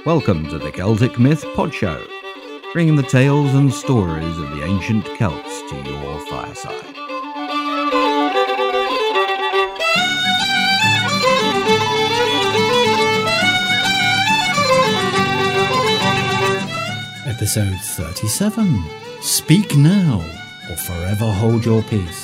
Welcome to the Celtic Myth Pod Show, bringing the tales and stories of the ancient Celts to your fireside. Episode 37. Speak now, or forever hold your peace.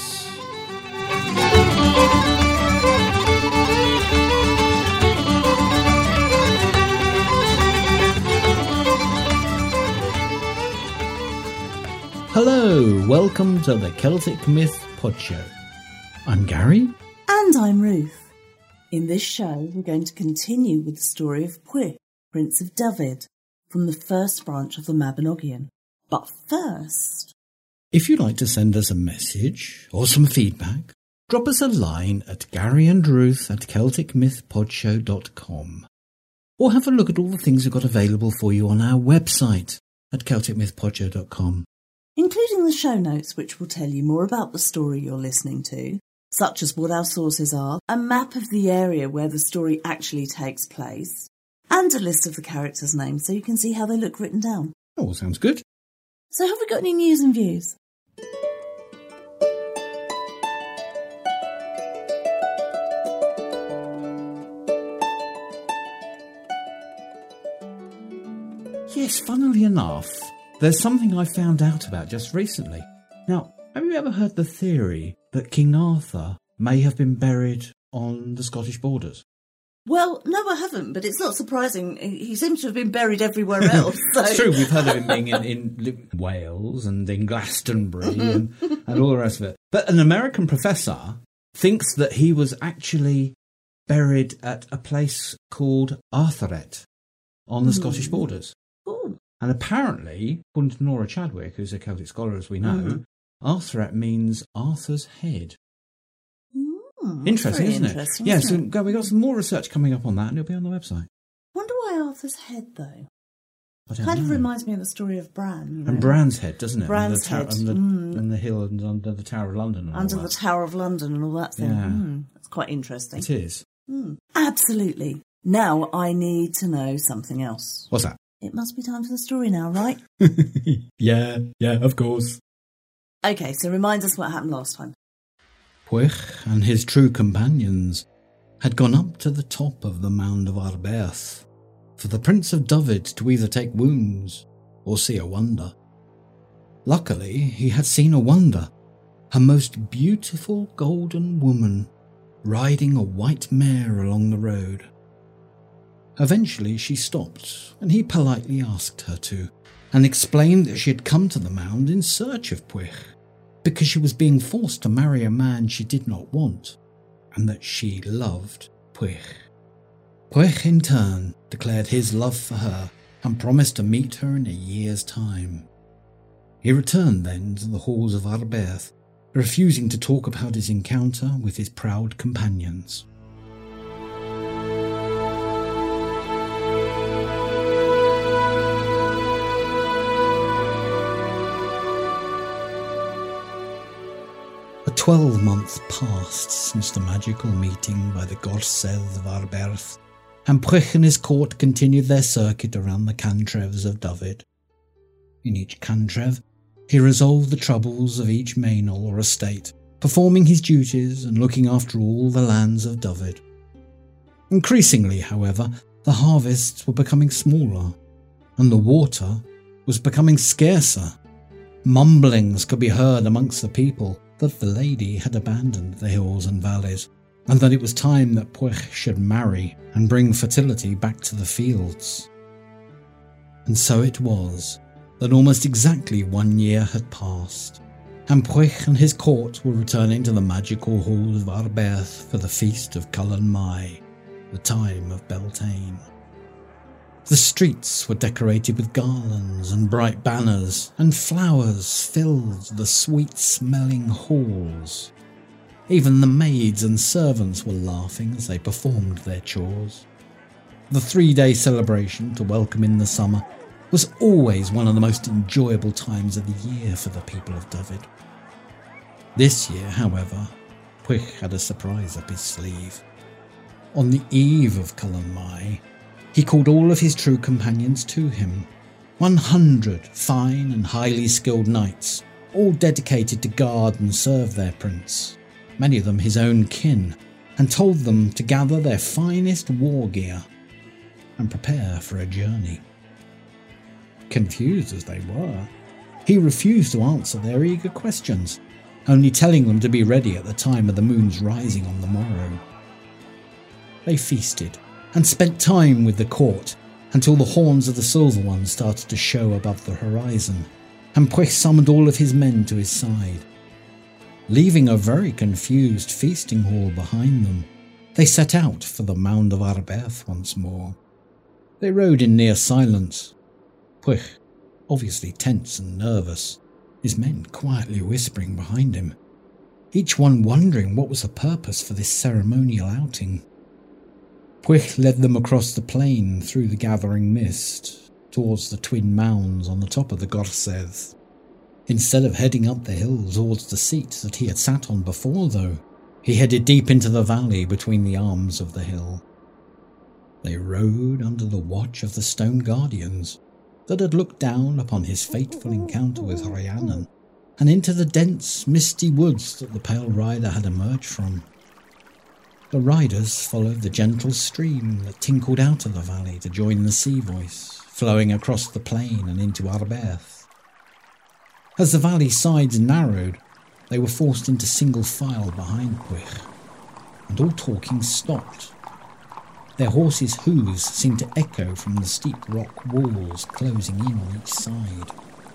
Hello, welcome to the Celtic Myth Pod Show. I'm Gary. And I'm Ruth. In this show, we're going to continue with the story of Pwyll, Prince of Dyfed, from the first branch of the Mabinogion. But first... If you'd like to send us a message or some feedback, drop us a line at garyandruth@celticmythpodshow.com, or have a look at all the things we've got available for you on our website at celticmythpodshow.com. Including the show notes, which will tell you more about the story you're listening to, such as what our sources are, a map of the area where the story actually takes place, and a list of the characters' names so you can see how they look written down. Oh, sounds good. So have we got any news and views? Yes, funnily enough, there's something I found out about just recently. Now, have you ever heard the theory that King Arthur may have been buried on the Scottish borders? Well, no, I haven't, but it's not surprising. He seems to have been buried everywhere else. So. It's true, we've heard of him being in Wales and in Glastonbury and all the rest of it. But an American professor thinks that he was actually buried at a place called Arthuret on the Scottish borders. Ooh. And apparently, according to Nora Chadwick, who's a Celtic scholar as we know, Arthuret means Arthur's head. Interesting, isn't it? Yeah, so we've got some more research coming up on that, and it'll be on the website. Wonder why Arthur's head, though? Kind of reminds me of the story of Bran. You know? And Bran's head, doesn't it? Bran's head. And the hill and under the Tower of London. And under all the that. Tower of London and all that thing. Yeah. That's quite interesting. It is. Absolutely. Now I need to know something else. What's that? It must be time for the story now, right? Yeah, of course. Okay, so remind us what happened last time. Pwyll and his true companions had gone up to the top of the mound of Arberth for the Prince of Dyfed to either take wounds or see a wonder. Luckily, he had seen a wonder, a most beautiful golden woman riding a white mare along the road. Eventually she stopped, and he politely asked her to, and explained that she had come to the mound in search of Pwyll, because she was being forced to marry a man she did not want, and that she loved Pwyll. Pwyll in turn declared his love for her and promised to meet her in a year's time. He returned then to the halls of Arberth, refusing to talk about his encounter with his proud companions. A 12-month passed since the magical meeting by the Gorsedd of Arberth, and Pwyll and his court continued their circuit around the cantrevs of Dyfed. In each cantrev, he resolved the troubles of each maenol or estate, performing his duties and looking after all the lands of Dyfed. Increasingly, however, the harvests were becoming smaller, and the water was becoming scarcer. Mumblings could be heard amongst the people that the lady had abandoned the hills and valleys, and that it was time that Pwyll should marry and bring fertility back to the fields. And so it was that almost exactly 1 year had passed, and Pwyll and his court were returning to the magical halls of Arberth for the feast of Cullen Mai, the time of Beltane. The streets were decorated with garlands and bright banners, and flowers filled the sweet-smelling halls. Even the maids and servants were laughing as they performed their chores. The 3-day celebration to welcome in the summer was always one of the most enjoyable times of the year for the people of Dyfed. This year, however, Pwyll had a surprise up his sleeve. On the eve of Cullen Mai, He called all of his true companions to him, 100 fine and highly skilled knights, all dedicated to guard and serve their prince, many of them his own kin, and told them to gather their finest war gear and prepare for a journey. Confused as they were, he refused to answer their eager questions, only telling them to be ready at the time of the moon's rising on the morrow. They feasted and spent time with the court until the horns of the Silver One started to show above the horizon, and Pwyll summoned all of his men to his side. Leaving a very confused feasting hall behind them, they set out for the Mound of Arberth once more. They rode in near silence, Pwyll obviously tense and nervous, his men quietly whispering behind him, each one wondering what was the purpose for this ceremonial outing. Pwyll led them across the plain through the gathering mist, towards the twin mounds on the top of the Gorsedd. Instead of heading up the hill towards the seat that he had sat on before, though, he headed deep into the valley between the arms of the hill. They rode under the watch of the stone guardians that had looked down upon his fateful encounter with Rhiannon, and into the dense, misty woods that the Pale Rider had emerged from. The riders followed the gentle stream that tinkled out of the valley to join the sea voice, flowing across the plain and into Arberth. As the valley sides narrowed, they were forced into single file behind Pwyll, and all talking stopped. Their horses' hooves seemed to echo from the steep rock walls closing in on each side.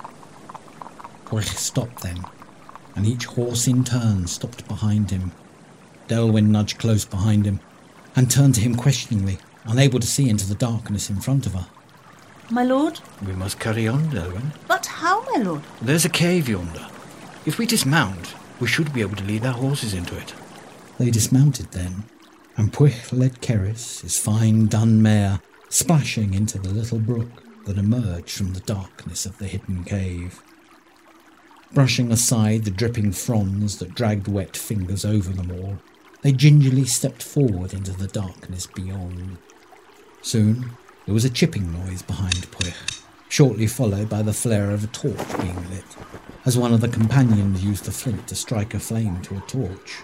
Pwyll stopped then, and each horse in turn stopped behind him. Delwyn nudged close behind him, and turned to him questioningly, unable to see into the darkness in front of her. My lord? We must carry on, Delwyn. But how, my lord? There's a cave yonder. If we dismount, we should be able to lead our horses into it. They dismounted then, and Pwyll led Cerys, his fine dun mare, splashing into the little brook that emerged from the darkness of the hidden cave. Brushing aside the dripping fronds that dragged wet fingers over them all, they gingerly stepped forward into the darkness beyond. Soon there was a chipping noise behind Pwyll, shortly followed by the flare of a torch being lit, as one of the companions used the flint to strike a flame to a torch.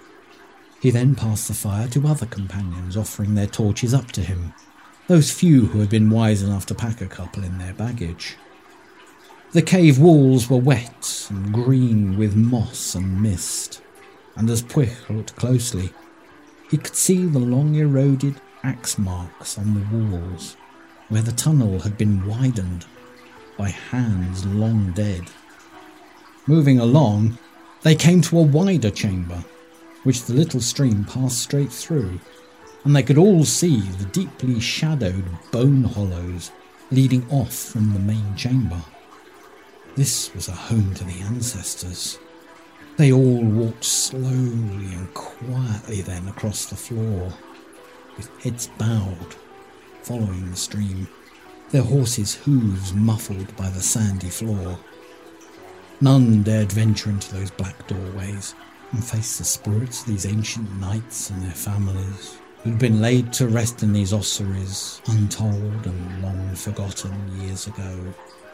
He then passed the fire to other companions, offering their torches up to him, those few who had been wise enough to pack a couple in their baggage. The cave walls were wet and green with moss and mist, and as Pwyll looked closely, he could see the long eroded axe marks on the walls, where the tunnel had been widened by hands long dead. Moving along, they came to a wider chamber, which the little stream passed straight through, and they could all see the deeply shadowed bone hollows leading off from the main chamber. This was a home to the ancestors. They all walked slowly and quietly then across the floor, with heads bowed, following the stream, their horses' hooves muffled by the sandy floor. None dared venture into those black doorways and face the spirits of these ancient knights and their families, who'd been laid to rest in these ossuaries, untold and long forgotten years ago.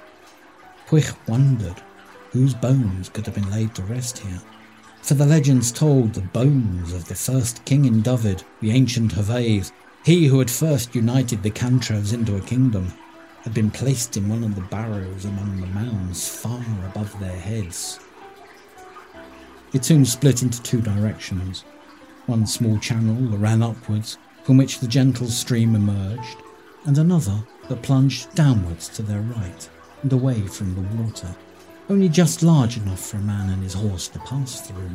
Pwyll wondered whose bones could have been laid to rest here, for the legends told the bones of the first king in Dyfed, the ancient Heveydd, he who had first united the Cantrevs into a kingdom, had been placed in one of the barrows among the mounds far above their heads. It soon split into two directions, one small channel that ran upwards, from which the gentle stream emerged, and another that plunged downwards to their right and away from the water, only just large enough for a man and his horse to pass through.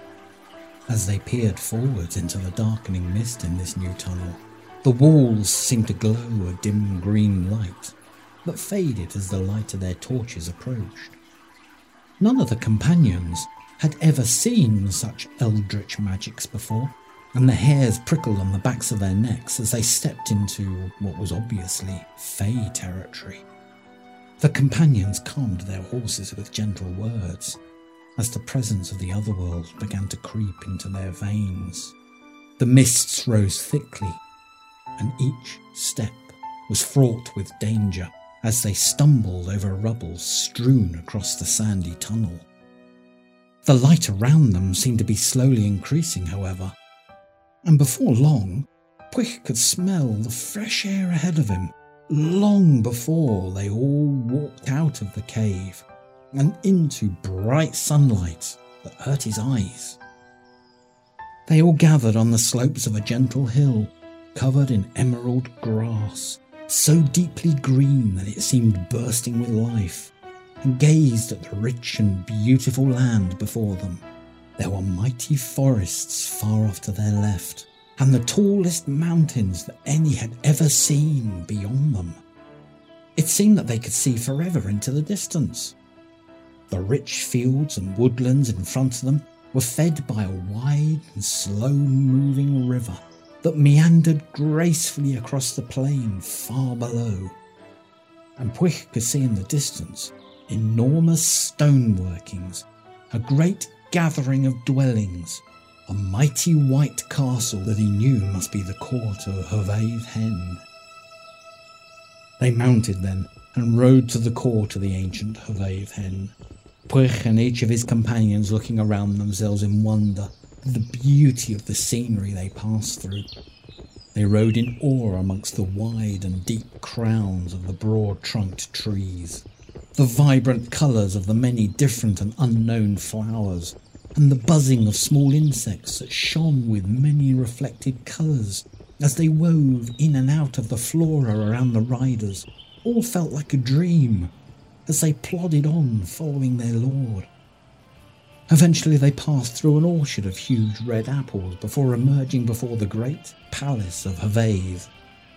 As they peered forwards into the darkening mist in this new tunnel, the walls seemed to glow a dim green light, but faded as the light of their torches approached. None of the companions had ever seen such eldritch magics before, and the hairs prickled on the backs of their necks as they stepped into what was obviously Fey territory. The companions calmed their horses with gentle words, as the presence of the otherworld began to creep into their veins. The mists rose thickly, and each step was fraught with danger as they stumbled over rubble strewn across the sandy tunnel. The light around them seemed to be slowly increasing, however, and before long, Puig could smell the fresh air ahead of him, long before they all walked out of the cave and into bright sunlight that hurt his eyes. They all gathered on the slopes of a gentle hill, covered in emerald grass, so deeply green that it seemed bursting with life, and gazed at the rich and beautiful land before them. There were mighty forests far off to their left, and the tallest mountains that any had ever seen beyond them. It seemed that they could see forever into the distance. The rich fields and woodlands in front of them were fed by a wide and slow-moving river that meandered gracefully across the plain far below. And Puig could see in the distance enormous stoneworkings, a great gathering of dwellings, a mighty white castle that he knew must be the court of Hwaydd Hen. They mounted then and rode to the court of the ancient Hwaydd Hen, Puig and each of his companions looking around themselves in wonder at the beauty of the scenery they passed through. They rode in awe amongst the wide and deep crowns of the broad-trunked trees, the vibrant colours of the many different and unknown flowers, and the buzzing of small insects that shone with many reflected colours as they wove in and out of the flora around the riders. All felt like a dream as they plodded on following their lord. Eventually they passed through an orchard of huge red apples before emerging before the great palace of Hwaydd.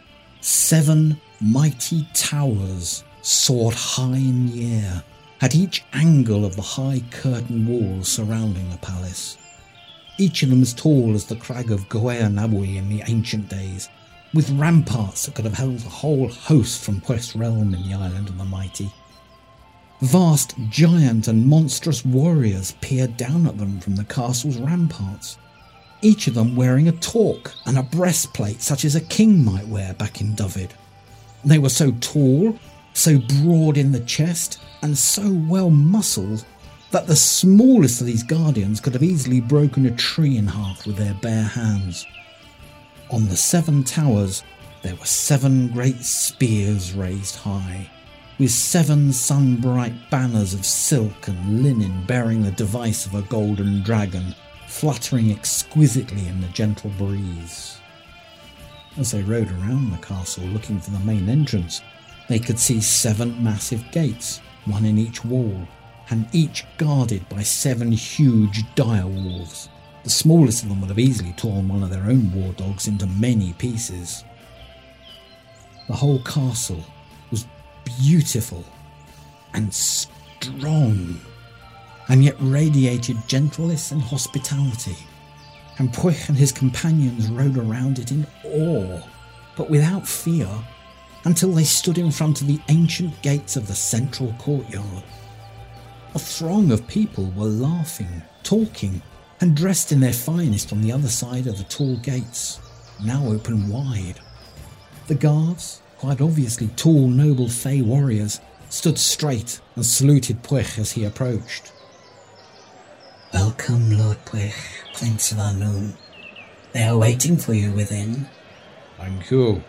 7 mighty towers soared high in the air at each angle of the high curtain walls surrounding the palace. Each of them as tall as the crag of Goer-Nabwy in the ancient days, with ramparts that could have held a whole host from Puig's realm in the Island of the Mighty. Vast, giant and monstrous warriors peered down at them from the castle's ramparts, each of them wearing a torque and a breastplate such as a king might wear back in Dyfed. They were so tall, so broad in the chest, and so well muscled that the smallest of these guardians could have easily broken a tree in half with their bare hands. On the 7 towers there were 7 great spears raised high, with 7 sun-bright banners of silk and linen bearing the device of a golden dragon, fluttering exquisitely in the gentle breeze. As they rode around the castle looking for the main entrance, they could see 7 massive gates, 1 in each wall, and each guarded by 7 huge dire wolves. The smallest of them would have easily torn one of their own war dogs into many pieces. The whole castle was beautiful and strong, and yet radiated gentleness and hospitality, and Puig and his companions rode around it in awe, but without fear, until they stood in front of the ancient gates of the central courtyard. A throng of people were laughing, talking, and dressed in their finest on the other side of the tall gates, now open wide. The guards, quite obviously tall, noble Fey warriors, stood straight and saluted Puig as he approached. "Welcome, Lord Puig, Prince of Annwn. They are waiting for you within." Thank you.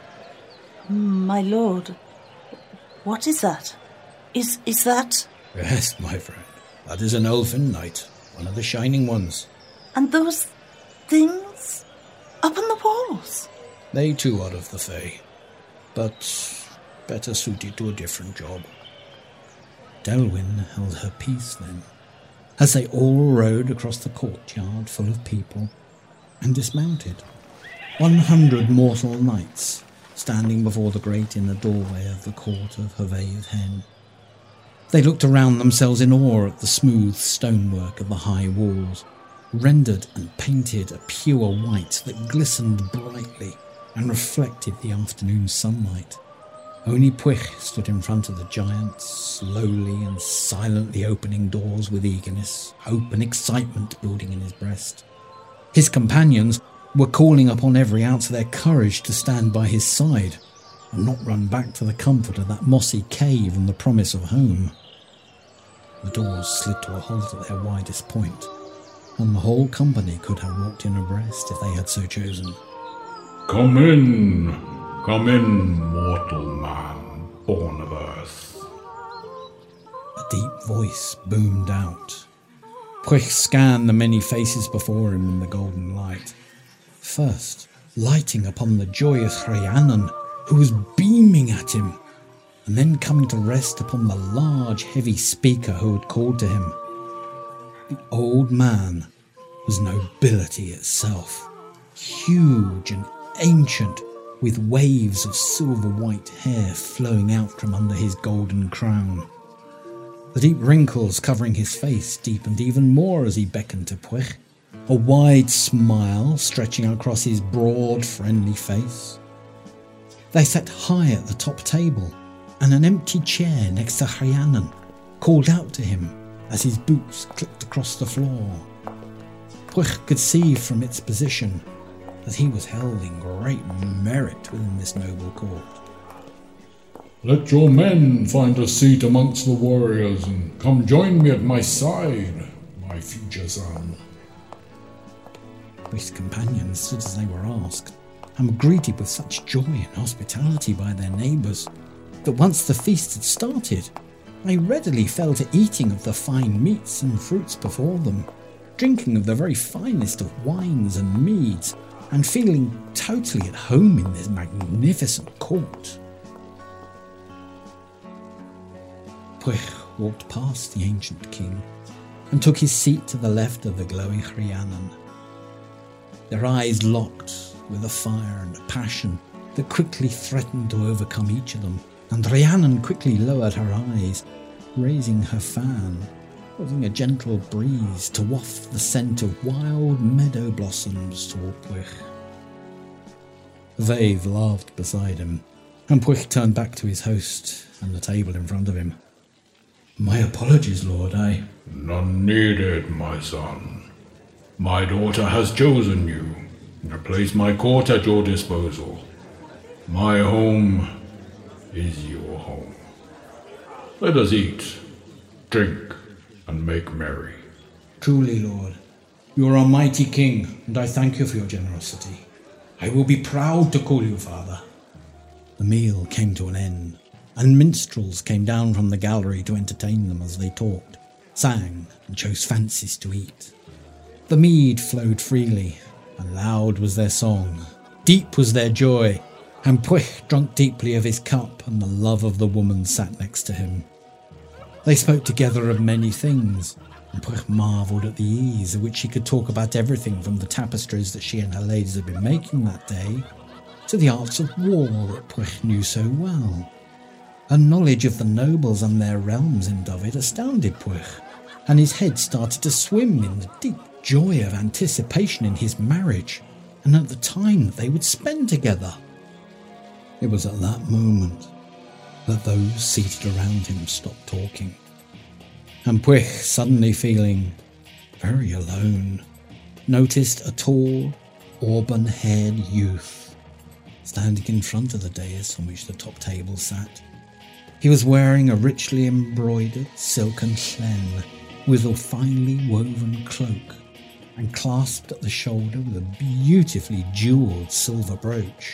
My lord, what is that? Is that... Yes, my friend. That is an elfin knight, one of the Shining Ones. And those things up on the walls? They too are of the Fae, but better suited to a different job. Delwyn held her peace then, as they all rode across the courtyard full of people and dismounted. 100 mortal knights standing before the grate in the doorway of the court of Hwaydd Hen. They looked around themselves in awe at the smooth stonework of the high walls, rendered and painted a pure white that glistened brightly and reflected the afternoon sunlight. Only Puig stood in front of the giant, slowly and silently opening doors with eagerness, hope and excitement building in his breast. His companions were calling upon every ounce of their courage to stand by his side. and not run back to the comfort of that mossy cave and the promise of home. The doors slid to a halt at their widest point, and the whole company could have walked in abreast if they had so chosen. Come in, mortal man, born of earth. A deep voice boomed out. Pwyll scanned the many faces before him in the golden light, first lighting upon the joyous Rhiannon, who was beaming at him, and then coming to rest upon the large, heavy speaker who had called to him. The old man was nobility itself, huge and ancient, with waves of silver-white hair flowing out from under his golden crown. The deep wrinkles covering his face deepened even more as he beckoned to Pwyll, a wide smile stretching across his broad, friendly face. They sat high at the top table, and an empty chair next to Rhiannon called out to him as his boots clicked across the floor. Pwyll could see from its position that he was held in great merit within this noble court. Let your men find a seat amongst the warriors and come join me at my side, my future son. Pwyll's companions stood as they were asked, and were greeted with such joy and hospitality by their neighbours that once the feast had started, they readily fell to eating of the fine meats and fruits before them, drinking of the very finest of wines and meads, and feeling totally at home in this magnificent court. Pwyll walked past the ancient king and took his seat to the left of the glowing Rhiannon. Their eyes locked with a fire and a passion that quickly threatened to overcome each of them, and Rhiannon quickly lowered her eyes, raising her fan, causing a gentle breeze to waft the scent of wild meadow blossoms toward Pwyll. Vave laughed beside him, and Pwyll turned back to his host and the table in front of him. My apologies, Lord, None needed, my son. My daughter has chosen you, and placed my court at your disposal. My home is your home. Let us eat, drink, and make merry. Truly, Lord, you are a mighty king, and I thank you for your generosity. I will be proud to call you father. The meal came to an end, and minstrels came down from the gallery to entertain them as they talked, sang, and chose fancies to eat. The mead flowed freely, and loud was their song, deep was their joy, and Pwyll drank deeply of his cup, and the love of the woman sat next to him. They spoke together of many things, and Pwyll marvelled at the ease at which she could talk about everything from the tapestries that she and her ladies had been making that day, to the arts of war that Pwyll knew so well. Her knowledge of the nobles and their realms in Dyfed astounded Pwyll, and his head started to swim in the deep joy of anticipation in his marriage, and at the time that they would spend together. It was at that moment that those seated around him stopped talking, and Pwyll, suddenly feeling very alone, noticed a tall, auburn-haired youth standing in front of the dais on which the top table sat. He was wearing a richly embroidered silken chen with a finely woven cloak, and clasped at the shoulder with a beautifully jewelled silver brooch.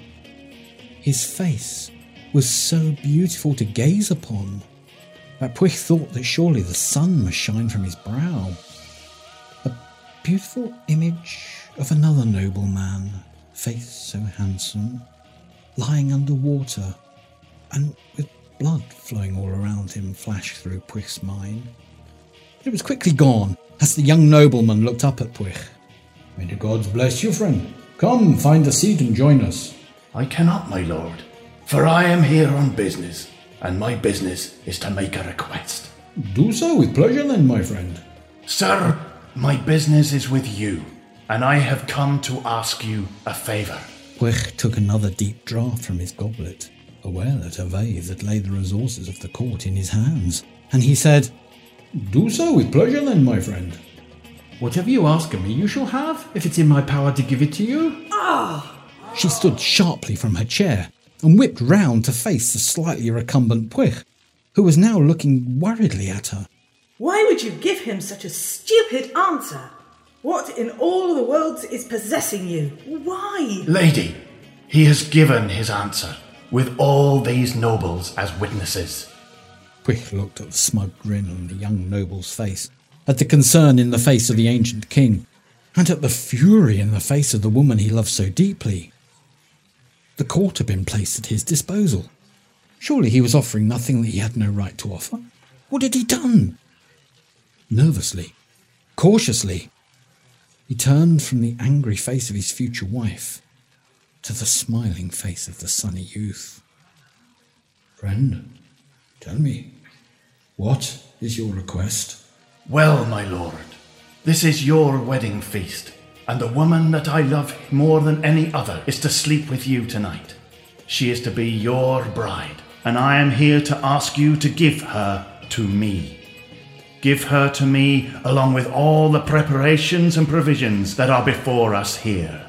His face was so beautiful to gaze upon that Pwyll thought that surely the sun must shine from his brow. A beautiful image of another noble man, face so handsome, lying under water, and with blood flowing all around him, flashed through Pwyll's mind. It was quickly gone as the young nobleman looked up at Pwyll. May the gods bless you, friend. Come, find a seat and join us. I cannot, my lord, for I am here on business, and my business is to make a request. Do so with pleasure then, my friend. Sir, my business is with you, and I have come to ask you a favour. Pwyll took another deep draught from his goblet, aware that Vave had laid the resources of the court in his hands, and he said, Do so with pleasure then, my friend. Whatever you ask of me, you shall have, if it's in my power to give it to you. She stood sharply from her chair, and whipped round to face the slightly recumbent Pwych, who was now looking worriedly at her. Why would you give him such a stupid answer? What in all the world is possessing you? Why? Lady, he has given his answer, with all these nobles as witnesses. Pwych looked at the smug grin on the young noble's face, at the concern in the face of the ancient king, and at the fury in the face of the woman he loved so deeply. The court had been placed at his disposal. Surely he was offering nothing that he had no right to offer. What had he done? Nervously, cautiously, he turned from the angry face of his future wife to the smiling face of the sunny youth. Friend, tell me, what is your request? Well, my lord, this is your wedding feast, and the woman that I love more than any other is to sleep with you tonight. She is to be your bride, and I am here to ask you to give her to me. Give her to me along with all the preparations and provisions that are before us here.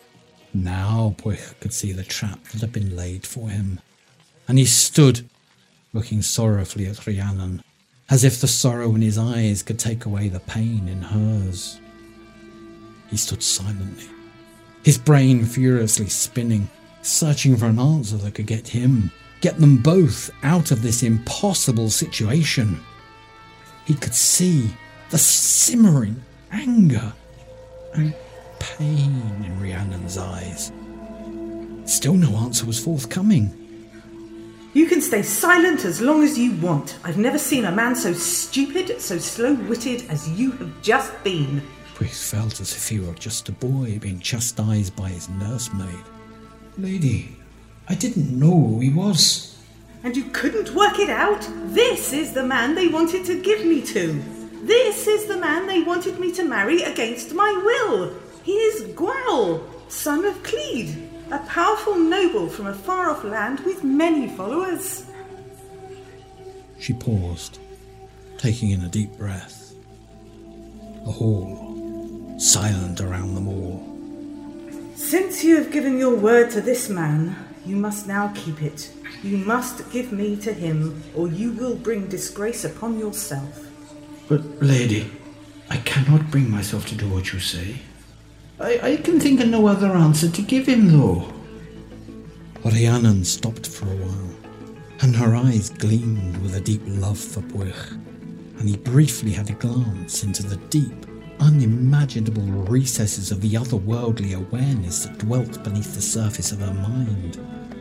Now Pwych could see the trap that had been laid for him, and he stood, looking sorrowfully at Rhiannon, as if the sorrow in his eyes could take away the pain in hers. He stood silently, his brain furiously spinning, searching for an answer that could get them both out of this impossible situation. He could see the simmering anger and pain in Rhiannon's eyes. Still no answer was forthcoming. You can stay silent as long as you want. I've never seen a man so stupid, so slow-witted as you have just been. Pwych felt as if he were just a boy being chastised by his nursemaid. Lady, I didn't know who he was. And you couldn't work it out? This is the man they wanted to give me to. This is the man they wanted me to marry against my will. He is Gwawl, son of Clede, a powerful noble from a far-off land with many followers. She paused, taking in a deep breath. The hall, silent around them all. Since you have given your word to this man, you must now keep it. You must give me to him, or you will bring disgrace upon yourself. But, lady, I cannot bring myself to do what you say. I can think of no other answer to give him, though. Rhiannon stopped for a while, and her eyes gleamed with a deep love for Pwych, and he briefly had a glance into the deep, unimaginable recesses of the otherworldly awareness that dwelt beneath the surface of her mind.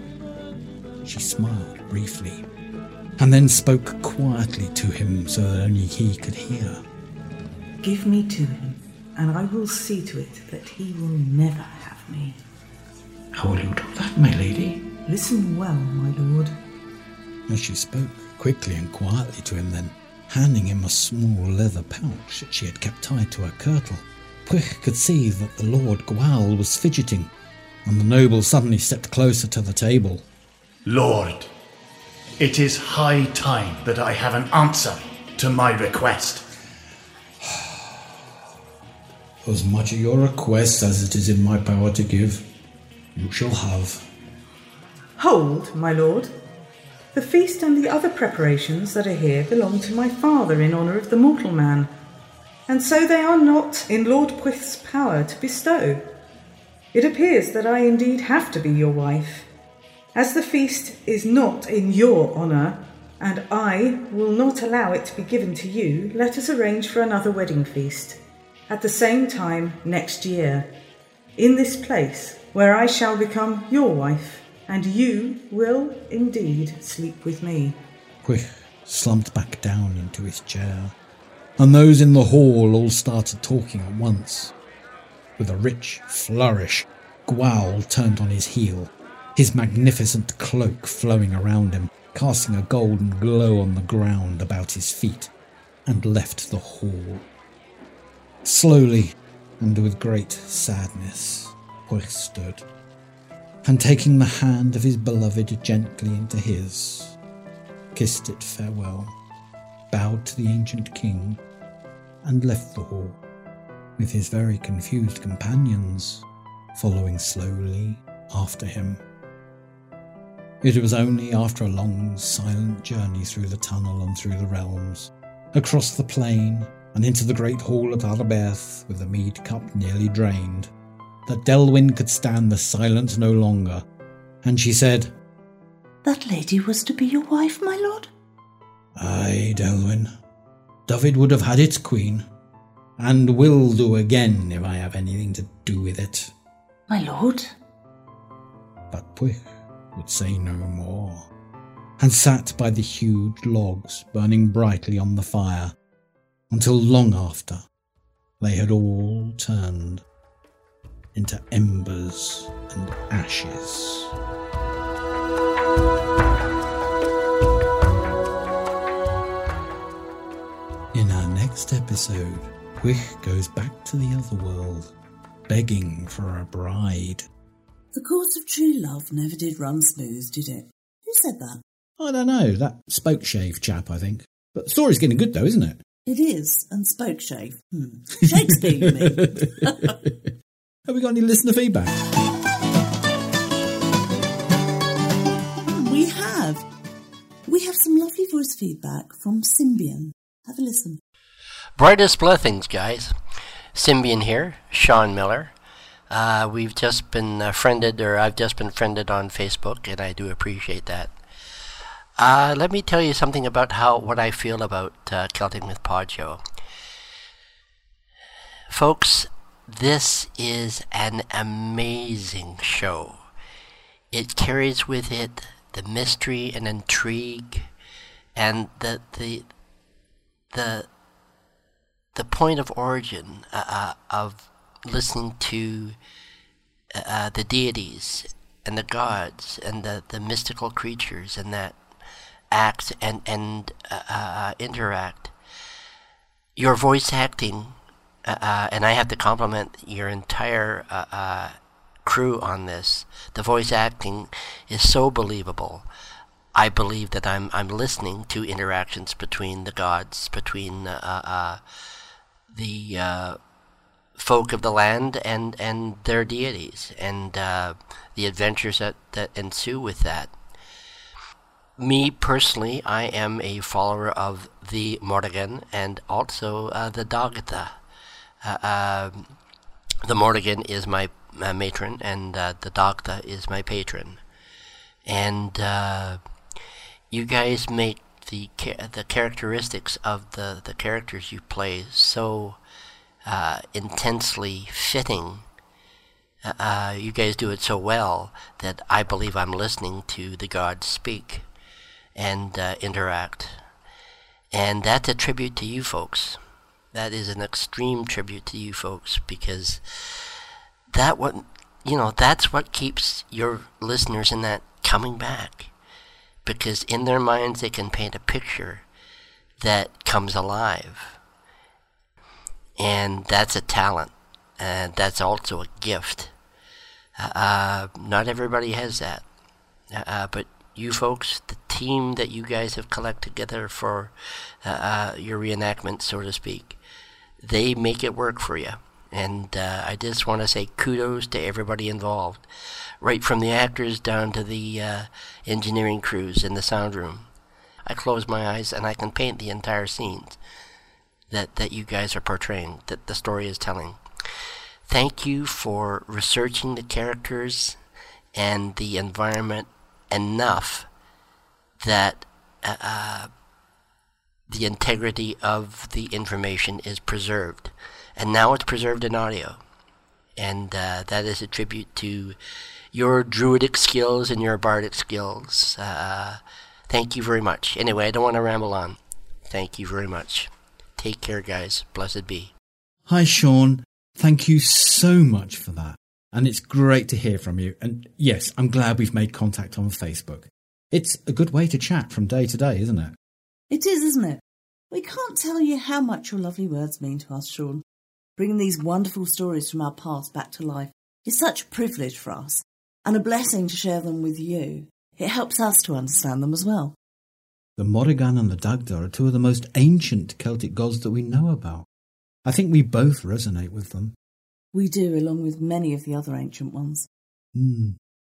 She smiled briefly, and then spoke quietly to him so that only he could hear. Give me to him, and I will see to it that he will never have me. How will you do that, my lady? Listen well, my lord. As she spoke quickly and quietly to him, then handing him a small leather pouch that she had kept tied to her kirtle, Pwych could see that the Lord Gwawl was fidgeting, and the noble suddenly stepped closer to the table. Lord, it is high time that I have an answer to my request. As much of your request as it is in my power to give, you shall have. Hold, my lord. The feast and the other preparations that are here belong to my father in honour of the mortal man, and so they are not in Lord Pwych's power to bestow. It appears that I indeed have to be your wife. As the feast is not in your honour, and I will not allow it to be given to you, let us arrange for another wedding feast, at the same time next year, in this place, where I shall become your wife, and you will indeed sleep with me. Pwych slumped back down into his chair, and those in the hall all started talking at once. With a rich flourish, Gwawl turned on his heel, his magnificent cloak flowing around him, casting a golden glow on the ground about his feet, and left the hall. Slowly, and with great sadness, Pwych stood, and taking the hand of his beloved gently into his, kissed it farewell, bowed to the ancient king, and left the hall, with his very confused companions following slowly after him. It was only after a long, silent journey through the tunnel and through the realms, across the plain and into the great hall at Arberth with the mead cup nearly drained, that Delwyn could stand the silence no longer, and she said, "That lady was to be your wife, my lord?" "Aye, Delwyn. Dyfed would have had its queen, and will do again if I have anything to do with it." "My lord?" But Pwyll would say no more, and sat by the huge logs burning brightly on the fire, until long after they had all turned into embers and ashes. In our next episode, Pwyll goes back to the other world, begging for a bride. The course of true love never did run smooth, did it? Who said that? I don't know, that Spokeshave chap, I think. But the story's getting good though, isn't it? It is, and Spokeshave. Shakespeare, you mean? Have we got any listener feedback? We have. We have some lovely voice feedback from Symbian. Have a listen. Brightest blessings, guys. Symbian here, Sean Miller. We've just been friended, or I've just been friended on Facebook, and I do appreciate that. Let me tell you something about what I feel about Celtic Myth Pod Show. Folks, this is an amazing show. It carries with it the mystery and intrigue, and the point of origin of listening to the deities and the gods and the mystical creatures and that act and interact. Your voice acting, and I have to compliment your entire crew on this. The voice acting is so believable. I believe that I'm listening to interactions between the gods, between the folk of the land and their deities, and the adventures that ensue with that. Me personally, I am a follower of the Morrigan and also the Dagda. The Morrigan is my matron, and the Dagda is my patron. And you guys make the characteristics of the characters you play so intensely fitting. You guys do it so well that I believe I'm listening to the gods speak and interact. And that's a tribute to you folks. That is an extreme tribute to you folks, because that's what keeps your listeners in that coming back. Because in their minds they can paint a picture that comes alive. And that's a talent. And that's also a gift. Not everybody has that. But you folks, the team that you guys have collected together for your reenactment, so to speak, they make it work for you. And I just want to say kudos to everybody involved, right from the actors down to the engineering crews in the sound room. I close my eyes and I can paint the entire scenes that you guys are portraying, that the story is telling. Thank you for researching the characters and the environment enough that the integrity of the information is preserved. And now it's preserved in audio. And that is a tribute to your druidic skills and your bardic skills. Thank you very much. Anyway, I don't want to ramble on. Thank you very much. Take care, guys. Blessed be. Hi, Sean. Thank you so much for that. And it's great to hear from you. And yes, I'm glad we've made contact on Facebook. It's a good way to chat from day to day, isn't it? It is, isn't it? We can't tell you how much your lovely words mean to us, Sean. Bringing these wonderful stories from our past back to life is such a privilege for us, and a blessing to share them with you. It helps us to understand them as well. The Morrigan and the Dagda are two of the most ancient Celtic gods that we know about. I think we both resonate with them. We do, along with many of the other ancient ones.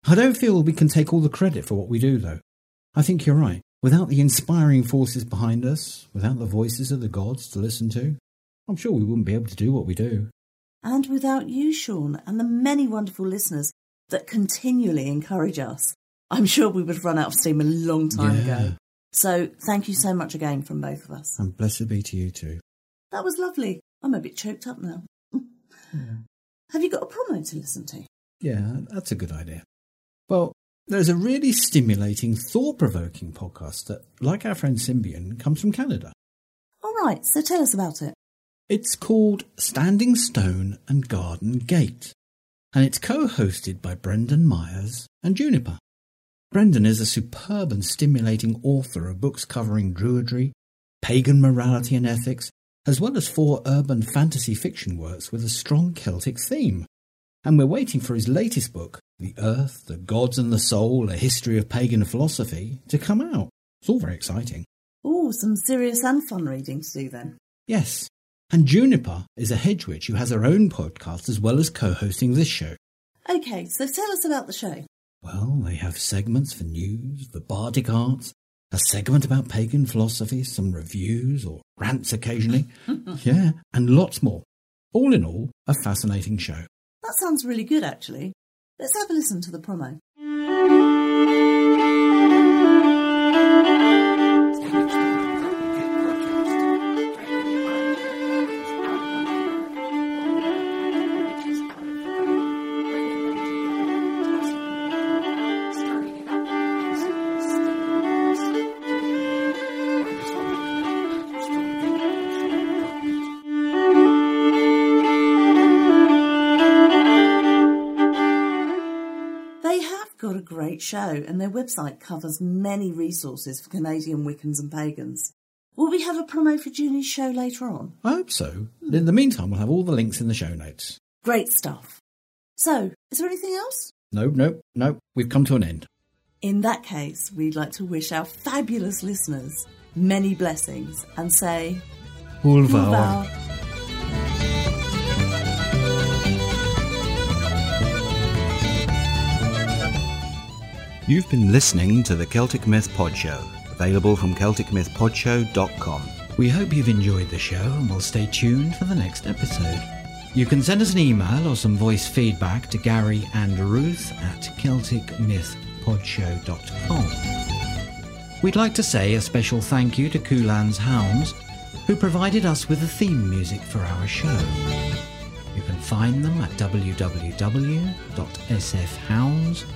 I don't feel we can take all the credit for what we do, though. I think you're right. Without the inspiring forces behind us, without the voices of the gods to listen to, I'm sure we wouldn't be able to do what we do. And without you, Sean, and the many wonderful listeners that continually encourage us, I'm sure we would have run out of steam a long time ago. So thank you so much again from both of us. And blessed be to you too. That was lovely. I'm a bit choked up now. Have you got a promo to listen to? Yeah, that's a good idea. Well, there's a really stimulating, thought-provoking podcast that, like our friend Symbian, comes from Canada. All right, so tell us about it. It's called Standing Stone and Garden Gate, and it's co-hosted by Brendan Myers and Juniper. Brendan is a superb and stimulating author of books covering druidry, pagan morality and ethics, as well as 4 urban fantasy fiction works with a strong Celtic theme. And we're waiting for his latest book, The Earth, the Gods and the Soul, A History of Pagan Philosophy, to come out. It's all very exciting. Oh, some serious and fun reading to do then. Yes. And Juniper is a hedge witch who has her own podcast as well as co-hosting this show. OK, so tell us about the show. Well, they have segments for news, the bardic arts, a segment about pagan philosophy, some reviews or rants occasionally. Yeah, and lots more. All in all, a fascinating show. That sounds really good, actually. Let's have a listen to the promo. Got a great show, and their website covers many resources for Canadian Wiccans and pagans. Will we have a promo for Junie's show later on? I hope so. In the meantime, we'll have all the links in the show notes. Great stuff. So, is there anything else? No. We've come to an end. In that case, we'd like to wish our fabulous listeners many blessings and say... Ulvar. You've been listening to the Celtic Myth Pod Show, available from CelticMythPodShow.com. We hope you've enjoyed the show and will stay tuned for the next episode. You can send us an email or some voice feedback to Gary and Ruth at CelticMythPodShow.com. We'd like to say a special thank you to Kulan's Hounds, who provided us with the theme music for our show. You can find them at www.sfhounds.com.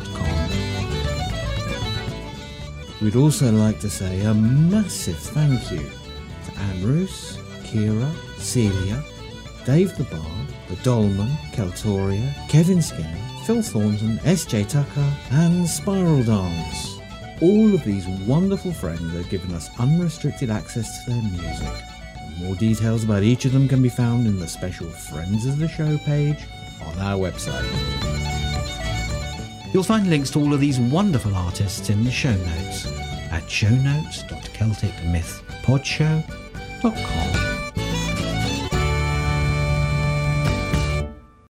We'd also like to say a massive thank you to Anne Roos, Kira, Celia, Dave the Bard, The Dolman, Keltoria, Kevin Skinner, Phil Thornton, SJ Tucker and Spiral Dance. All of these wonderful friends have given us unrestricted access to their music. More details about each of them can be found in the special Friends of the Show page on our website. You'll find links to all of these wonderful artists in the show notes at shownotes.celticmythpodshow.com.